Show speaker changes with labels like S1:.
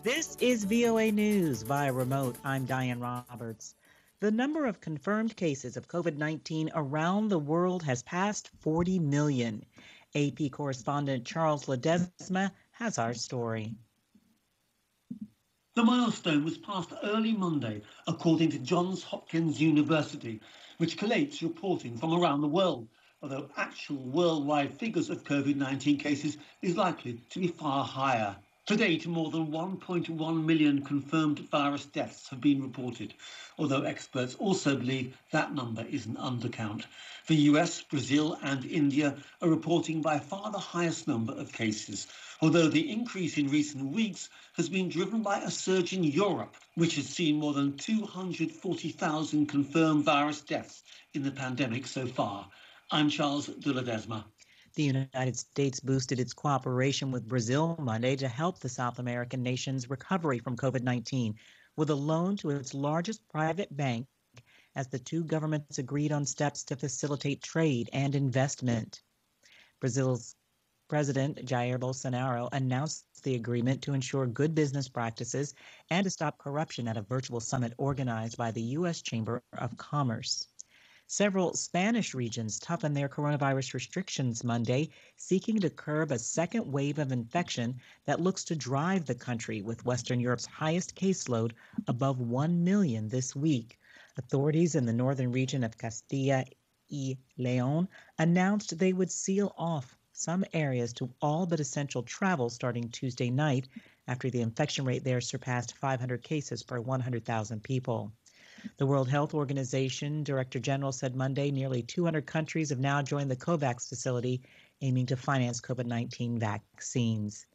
S1: This is VOA News via remote. I'm Diane Roberts. The number of confirmed cases of COVID 19 around the world has passed 40 million. AP correspondent Charles Ledesma has our story.
S2: The milestone was passed early Monday, according to Johns Hopkins University, which collates reporting from around the world, although actual worldwide figures of COVID-19 cases is likely to be far higher. To date, more than 1.1 million confirmed virus deaths have been reported, although experts also believe that number is an undercount. The US, Brazil and India are reporting by far the highest number of cases, although the increase in recent weeks has been driven by a surge in Europe, which has seen more than 240,000 confirmed virus deaths in the pandemic so far. I'm Charles de Ledesma.
S1: The United States boosted its cooperation with Brazil Monday to help the South American nation's recovery from COVID 19 with a loan to its largest private bank as the two governments agreed on steps to facilitate trade and investment. Brazil's President Jair Bolsonaro announced the agreement to ensure good business practices and to stop corruption at a virtual summit organized by the U.S. Chamber of Commerce. Several Spanish regions toughened their coronavirus restrictions Monday, seeking to curb a second wave of infection that looks to drive the country with Western Europe's highest caseload above 1 million this week. Authorities in the northern region of Castilla y León announced they would seal off some areas to all but essential travel starting Tuesday night after the infection rate there surpassed 500 cases per 100,000 people. The World Health Organization Director General said Monday nearly 200 countries have now joined the COVAX facility aiming to finance COVID-19 vaccines.